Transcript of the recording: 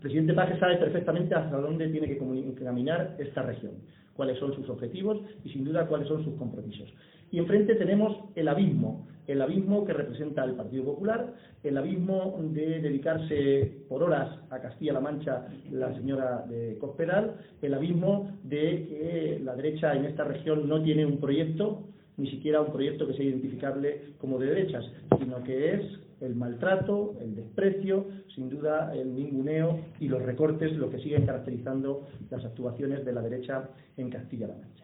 El presidente Paje sabe perfectamente hacia dónde tiene que caminar esta región, cuáles son sus objetivos y, sin duda, cuáles son sus compromisos. Y enfrente tenemos el abismo que representa el Partido Popular, el abismo de dedicarse por horas a Castilla-La Mancha la señora de Cospedal, el abismo de que la derecha en esta región no tiene un proyecto, ni siquiera un proyecto que sea identificable como de derechas, sino que es el maltrato, el desprecio, sin duda el ninguneo y los recortes lo que siguen caracterizando las actuaciones de la derecha en Castilla-La Mancha.